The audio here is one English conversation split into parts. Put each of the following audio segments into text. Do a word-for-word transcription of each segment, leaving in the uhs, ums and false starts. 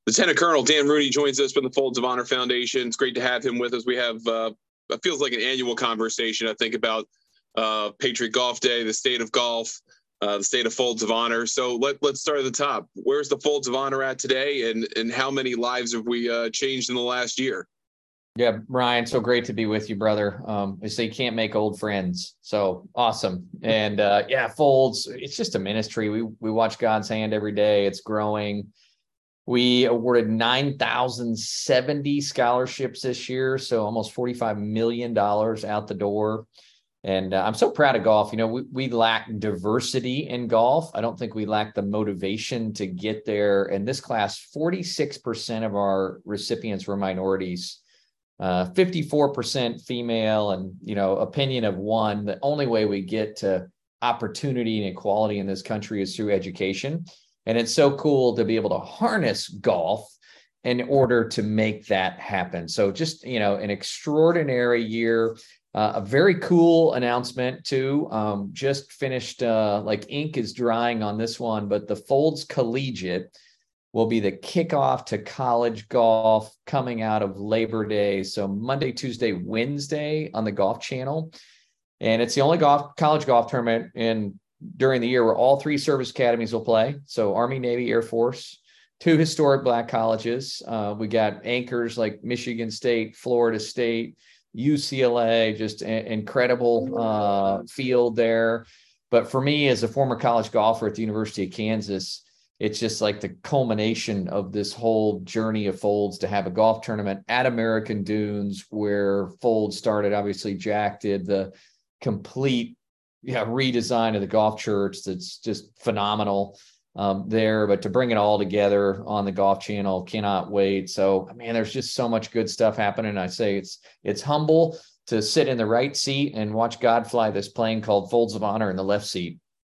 Lieutenant Colonel Dan Rooney joins us from the Folds of Honor Foundation. It's great to have him with us. We have, uh, it feels like an annual conversation, I think, about uh, Patriot Golf Day, the state of golf, uh, the state of Folds of Honor. So let, let's start at the top. Where's the Folds of Honor at today, and, and how many lives have we uh, changed in the last year? Yeah, Ryan, so great to be with you, brother. Um, they say you can't make old friends. So awesome. And uh, yeah, Folds, it's just a ministry. We we watch God's hand every day. It's growing. We awarded nine thousand seventy scholarships this year, so almost forty-five million dollars out the door. And uh, I'm so proud of golf. You know, we, we lack diversity in golf. I don't think we lack the motivation to get there. And this class, forty-six percent of our recipients were minorities, uh, fifty-four percent female, and, you know, opinion of one. The only way we get to opportunity and equality in this country is through education. And it's so cool to be able to harness golf in order to make that happen. So just, you know, an extraordinary year, uh, a very cool announcement too. Um, just finished, uh, like ink is drying on this one, but the Folds Collegiate will be the kickoff to college golf coming out of Labor Day. So Monday, Tuesday, Wednesday on the Golf Channel. And it's the only golf college golf tournament in during the year where all three service academies will play. So Army, Navy, Air Force, two historic Black colleges. Uh, we got anchors like Michigan State, Florida State, U C L A, just a- incredible uh, field there. But for me, as a former college golfer at the University of Kansas, it's just like the culmination of this whole journey of Folds to have a golf tournament at American Dunes, where Folds started. Obviously, Jack did the complete yeah, redesign of the golf church that's just phenomenal um, there. But to bring it all together on the Golf Channel, cannot wait. So, man, there's just so much good stuff happening. I say it's it's humble to sit in the right seat and watch God fly this plane called Folds of Honor in the left seat.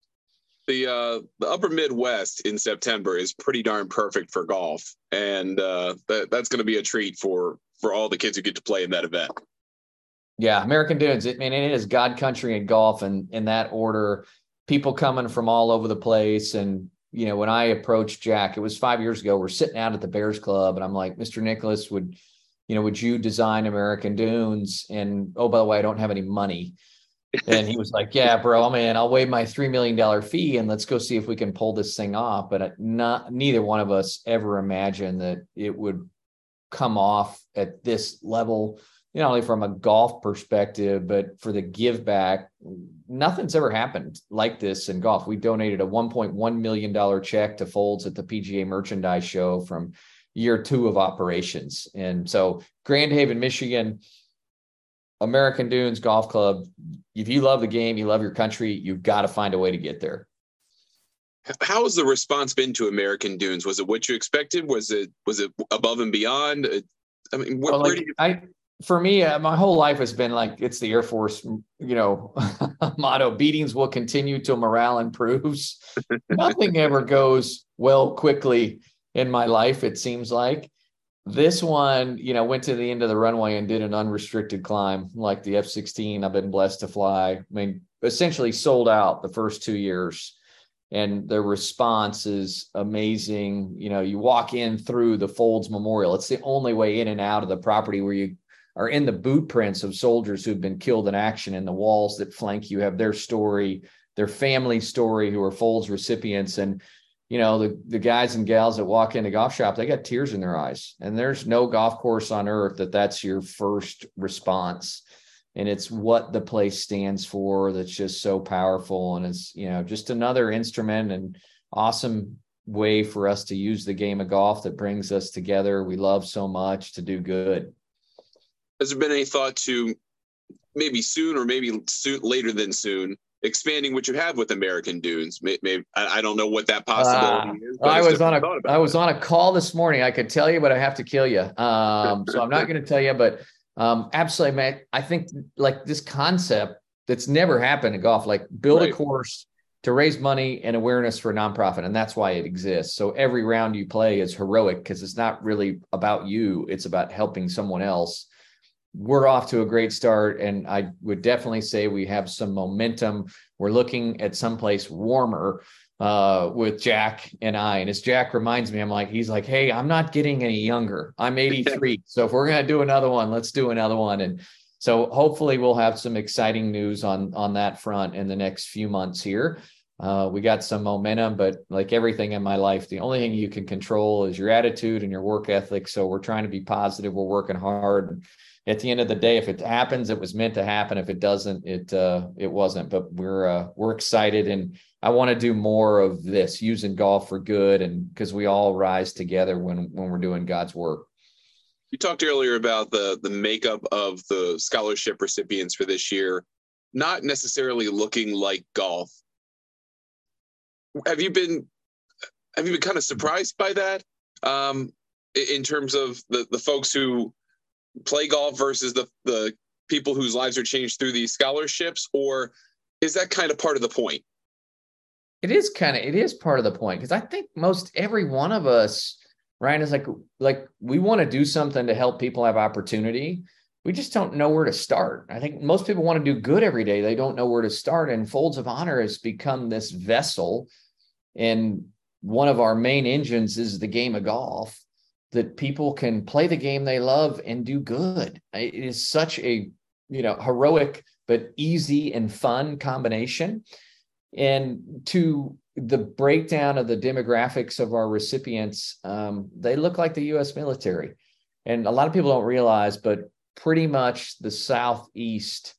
The uh, the Upper Midwest in September is pretty darn perfect for golf, and uh, that, that's going to be a treat for for all the kids who get to play in that event. Yeah, American Dunes. It, man, it is God country and golf, and in that order. People coming from all over the place. And, you know, when I approached Jack, it was five years ago, we're sitting out at the Bears Club, and I'm like, Mister Nicklaus, would, you know, would you design American Dunes? And, oh, by the way, I don't have any money. And he was like, yeah, bro, man, I'll waive my three million dollars fee and let's go see if we can pull this thing off. But not, neither one of us ever imagined that it would come off at this level. Not only from a golf perspective, but for the give back. Nothing's ever happened like this in golf. We donated a one point one million dollars check to Folds at the P G A Merchandise Show from year two of operations. And so Grand Haven, Michigan, American Dunes Golf Club, if you love the game, you love your country, you've got to find a way to get there. How has the response been to American Dunes? Was it what you expected? Was it was it above and beyond? I mean, where, well, like, where do you... I For me, uh, my whole life has been like, it's the Air Force, you know, motto, beatings will continue till morale improves. Nothing ever goes well quickly in my life, it seems like. This one, you know, went to the end of the runway and did an unrestricted climb like the F sixteen I've been blessed to fly. I mean, essentially sold out the first two years. And the response is amazing. You know, you walk in through the Folds Memorial. It's the only way in and out of the property where you are in the boot prints of soldiers who've been killed in action. And the walls that flank you have their story, their family story, who are Folds recipients. And, you know, the, the guys and gals that walk in the golf shop, they got tears in their eyes. And there's no golf course on earth that that's your first response. And it's what the place stands for that's just so powerful. And it's, you know, just another instrument and awesome way for us to use the game of golf that brings us together. We love so much to do good. Has there been any thought to maybe soon or maybe soon, later than soon, expanding what you have with American Dunes? Maybe, I, I don't know what that possibility uh, is. But I was on a I was that. on a call this morning. I could tell you, but I have to kill you. Um, so I'm not going to tell you. But um, absolutely, man. I think like this concept that's never happened in golf, like build right. a course to raise money and awareness for a nonprofit, and that's why it exists. So every round you play is heroic because it's not really about you; it's about helping someone else. We're off to a great start, and I would definitely say we have some momentum. We're looking at someplace warmer uh, with Jack and I. And as Jack reminds me, I'm like, he's like, hey, I'm not getting any younger. I'm eighty-three. So if we're going to do another one, let's do another one. And so hopefully we'll have some exciting news on, on that front in the next few months here. Uh, we got some momentum, but like everything in my life, the only thing you can control is your attitude and your work ethic. So we're trying to be positive. We're working hard. At the end of the day, if it happens, it was meant to happen. If it doesn't, it uh, it wasn't. But we're uh, we're excited, and I want to do more of this, using golf for good, and because we all rise together when when we're doing God's work. You talked earlier about the the makeup of the scholarship recipients for this year, not necessarily looking like golf. Have you been have you been kind of surprised by that, um, in terms of the the folks who play golf versus the the people whose lives are changed through these scholarships, or is that kind of part of the point? It is kind of, it is part of the point, because I think most every one of us, Ryan, is like, like we want to do something to help people have opportunity. We just don't know where to start. I think most people want to do good every day. They don't know where to start. And Folds of Honor has become this vessel. And one of our main engines is the game of golf, that people can play the game they love and do good. It is such a, you know, heroic, but easy and fun combination. And to the breakdown of the demographics of our recipients, um, they look like the U S military. And a lot of people don't realize, but pretty much the Southeast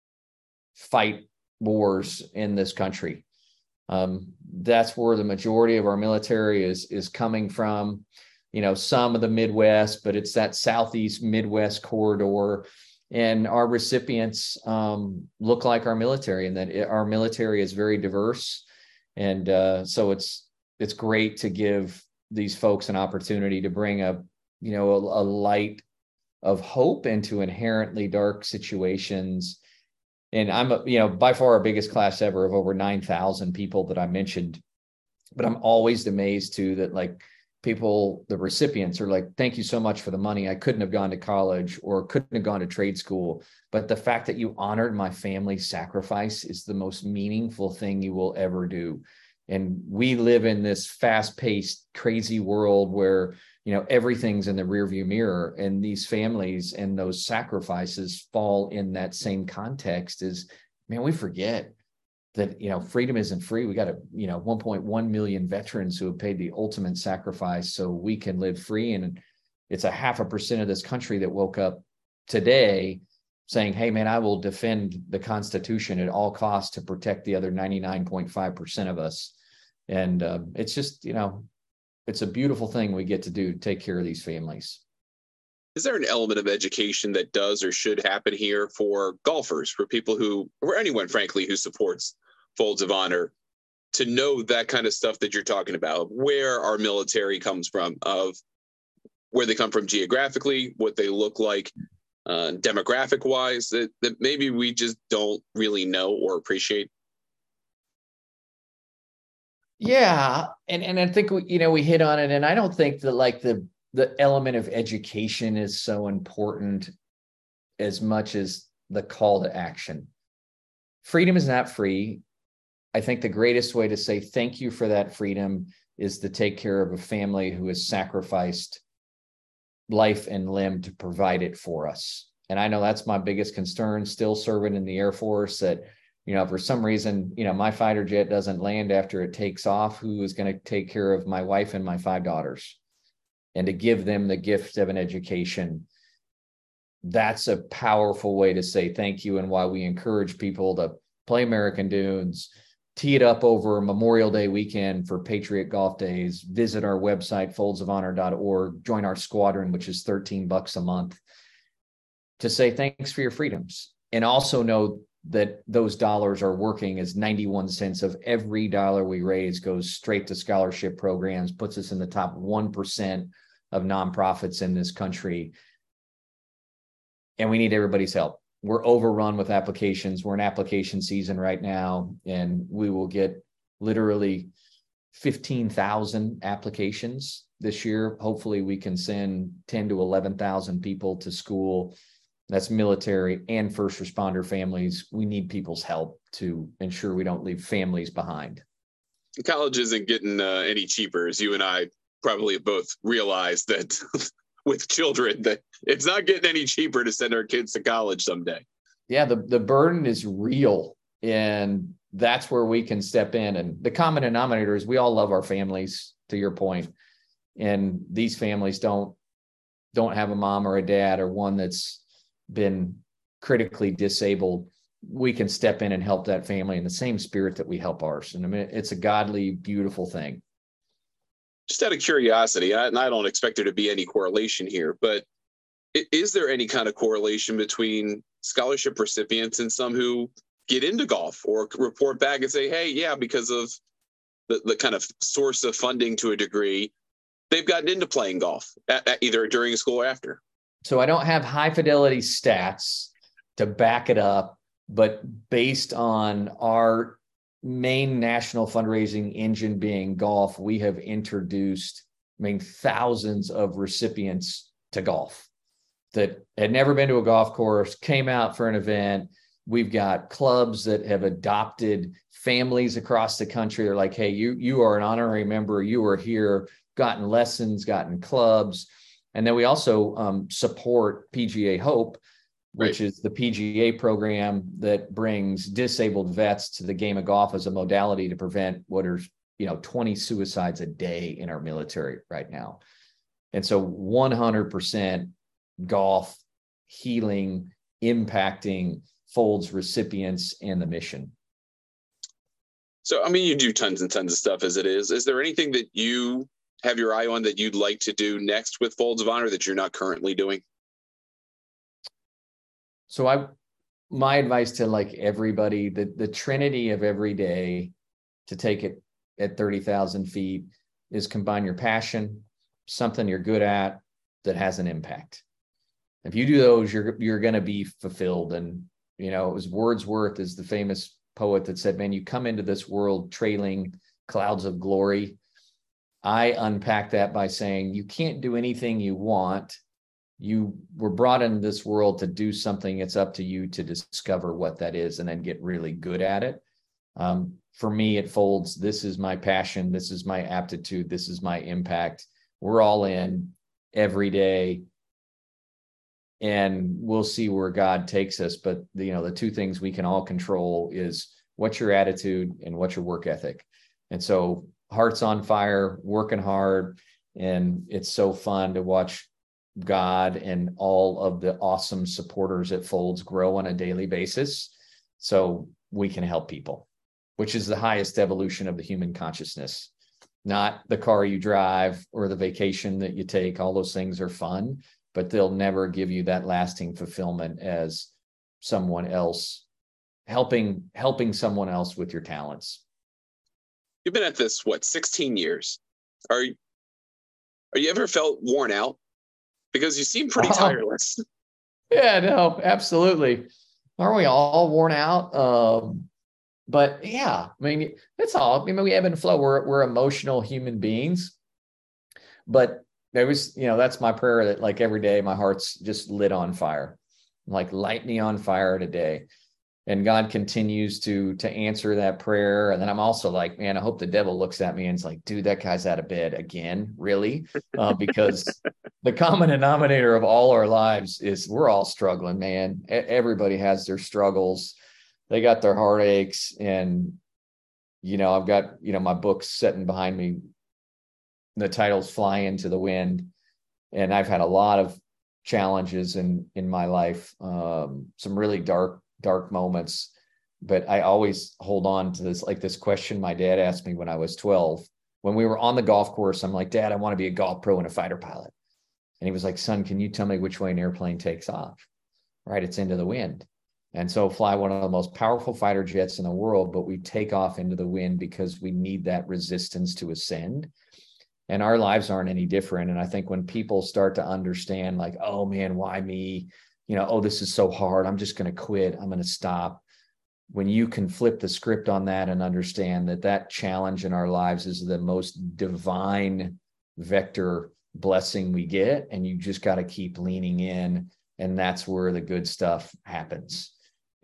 fight wars in this country. Um, that's where the majority of our military is, is coming from. You know, some of the Midwest, but it's that Southeast Midwest corridor. And our recipients um, look like our military, and that it, our military is very diverse. And uh, so it's it's great to give these folks an opportunity to bring a, you know, a, a light of hope into inherently dark situations. And I'm, a, you know, by far our biggest class ever of over nine thousand people that I mentioned. But I'm always amazed too that, like, people, the recipients are like, thank you so much for the money. I couldn't have gone to college or couldn't have gone to trade school. But the fact that you honored my family's sacrifice is the most meaningful thing you will ever do. And we live in this fast-paced, crazy world where, you know, everything's in the rearview mirror, and these families and those sacrifices fall in that same context. Is, man, we forget that, you know, freedom isn't free. We got a, you know, one point one million veterans who have paid the ultimate sacrifice so we can live free. And it's a half a percent of this country that woke up today saying, hey, man, I will defend the Constitution at all costs to protect the other ninety-nine point five percent of us. And uh, it's just, you know, it's a beautiful thing we get to do, take care of these families. Is there an element of education that does or should happen here for golfers, for people who, or anyone, frankly, who supports Folds of Honor, to know that kind of stuff that you're talking about, where our military comes from, of where they come from geographically, what they look like uh, demographic wise, that, that maybe we just don't really know or appreciate? Yeah. And, and I think, we, you know, we hit on it, and I don't think that like the, the element of education is so important as much as the call to action. Freedom is not free. I think the greatest way to say thank you for that freedom is to take care of a family who has sacrificed life and limb to provide it for us. And I know that's my biggest concern, still serving in the Air Force, that, you know, for some reason, you know, my fighter jet doesn't land after it takes off. Who is going to take care of my wife and my five daughters? And to give them the gift of an education, that's a powerful way to say thank you, and why we encourage people to play American Dunes, tee it up over Memorial Day weekend for Patriot Golf Days, visit our website, folds of honor dot org, join our squadron, which is thirteen bucks a month, to say thanks for your freedoms. And also know that those dollars are working, as ninety-one cents of every dollar we raise goes straight to scholarship programs, puts us in the top one percent of nonprofits in this country. And we need everybody's help. We're overrun with applications. We're in application season right now, and we will get literally fifteen thousand applications this year. Hopefully we can send ten to eleven thousand people to school. That's military and first responder families. We need people's help to ensure we don't leave families behind. College isn't getting uh, any cheaper, as you and I probably both realized that with children, that it's not getting any cheaper to send our kids to college someday. Yeah, the, the burden is real, and that's where we can step in. And the common denominator is we all love our families, to your point. And these families don't don't have a mom or a dad or one that's been critically disabled. We can step in and help that family in the same spirit that we help ours. And I mean, it's a godly, beautiful thing. Just out of curiosity, and I don't expect there to be any correlation here, but is there any kind of correlation between scholarship recipients and some who get into golf or report back and say, hey, yeah, because of the, the kind of source of funding to a degree, they've gotten into playing golf at, at either during school or after? So I don't have high fidelity stats to back it up, but based on our main national fundraising engine being golf, we have introduced, I mean, thousands of recipients to golf that had never been to a golf course, came out for an event. We've got clubs that have adopted families across the country. They're like, hey, you, you are an honorary member. You are here, gotten lessons, gotten clubs. And then we also um, support P G A Hope, which right. is the P G A program that brings disabled vets to the game of golf as a modality to prevent what are, you know, twenty suicides a day in our military right now. And so one hundred percent golf, healing, impacting Folds recipients and the mission. So, I mean, you do tons and tons of stuff as it is. Is there anything that you have your eye on that you'd like to do next with Folds of Honor that you're not currently doing? So I, my advice to like everybody, the, the trinity of every day to take it at thirty thousand feet is combine your passion, something you're good at that has an impact. If you do those, you're, you're going to be fulfilled. And, you know, it was Wordsworth is the famous poet that said, man, you come into this world trailing clouds of glory. I unpack that by saying you can't do anything you want. You were brought into this world to do something. It's up to you to discover what that is and then get really good at it. Um, for me, it Folds. This is my passion. This is my aptitude. This is my impact. We're all in every day, and we'll see where God takes us. But the, you know, the two things we can all control is what's your attitude and what's your work ethic. And so heart's on fire, working hard, and it's so fun to watch God and all of the awesome supporters at Folds grow on a daily basis so we can help people, which is the highest evolution of the human consciousness. Not the car you drive or the vacation that you take. All those things are fun, but they'll never give you that lasting fulfillment as someone else helping helping someone else with your talents. You've been at this, what, sixteen years? Are you, are you ever felt worn out? Because you seem pretty oh, tireless. Yeah, no, absolutely. Aren't we all worn out? Um, but yeah, I mean, that's all. I mean, we ebb and flow. We're, we're emotional human beings. But there was, you know, that's my prayer that like every day my heart's just lit on fire. Like light me on fire today. And God continues to to answer that prayer. And then I'm also like, man, I hope the devil looks at me and is like, dude, that guy's out of bed again, really? Uh, because the common denominator of all our lives is we're all struggling, man. Everybody has their struggles. They got their heartaches. And, you know, I've got, you know, my book's sitting behind me. The title's Fly Into the Wind. And I've had a lot of challenges in, in my life, um, some really dark dark moments, but I always hold on to this, like this question my dad asked me when I was twelve, when we were on the golf course. I'm like, Dad, I want to be a golf pro and a fighter pilot. And he was like, son, can you tell me which way an airplane takes off? Right. It's into the wind. And so fly one of the most powerful fighter jets in the world, but we take off into the wind because we need that resistance to ascend. And our lives aren't any different. And I think when people start to understand like, oh man, why me? You know, oh, this is so hard. I'm just going to quit. I'm going to stop. When you can flip the script on that and understand that that challenge in our lives is the most divine vector blessing we get, and you just got to keep leaning in, and that's where the good stuff happens.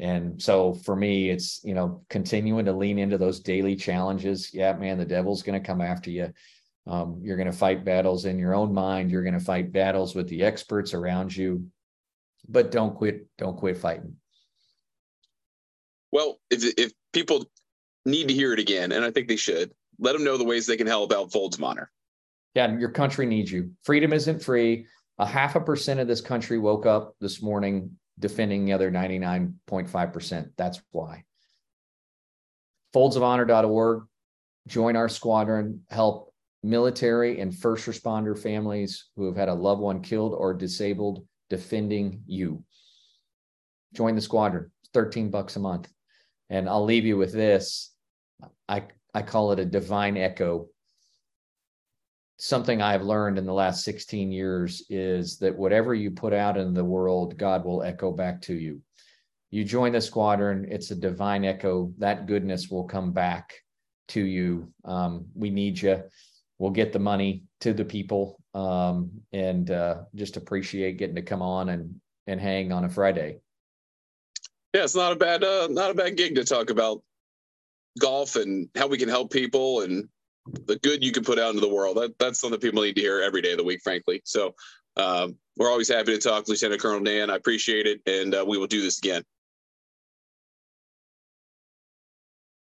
And so for me, it's, you know, continuing to lean into those daily challenges. Yeah, man, the devil's going to come after you. Um, you're going to fight battles in your own mind. You're going to fight battles with the experts around you, but don't quit. Don't quit fighting. Well, if, if people need to hear it again, and I think they should, let them know the ways they can help out Folds of Honor. Yeah, your country needs you. Freedom isn't free. A half a percent of this country woke up this morning defending the other ninety-nine point five percent. That's why. folds of honor dot org. Join our squadron. Help military and first responder families who have had a loved one killed or disabled defending you. Join the squadron. It's thirteen bucks a month. And I'll leave you with this. I, I call it a divine echo. Something I've learned in the last sixteen years is that whatever you put out in the world, God will echo back to you. You join the squadron, it's a divine echo. That goodness will come back to you. Um, we need you. We'll get the money to the people, um, and uh, just appreciate getting to come on and, and hang on a Friday. Yeah, it's not a bad, uh, not a bad gig to talk about golf and how we can help people and the good you can put out into the world. That, that's something people need to hear every day of the week, frankly. So um, we're always happy to talk, Lieutenant Colonel Dan. I appreciate it, and uh, we will do this again.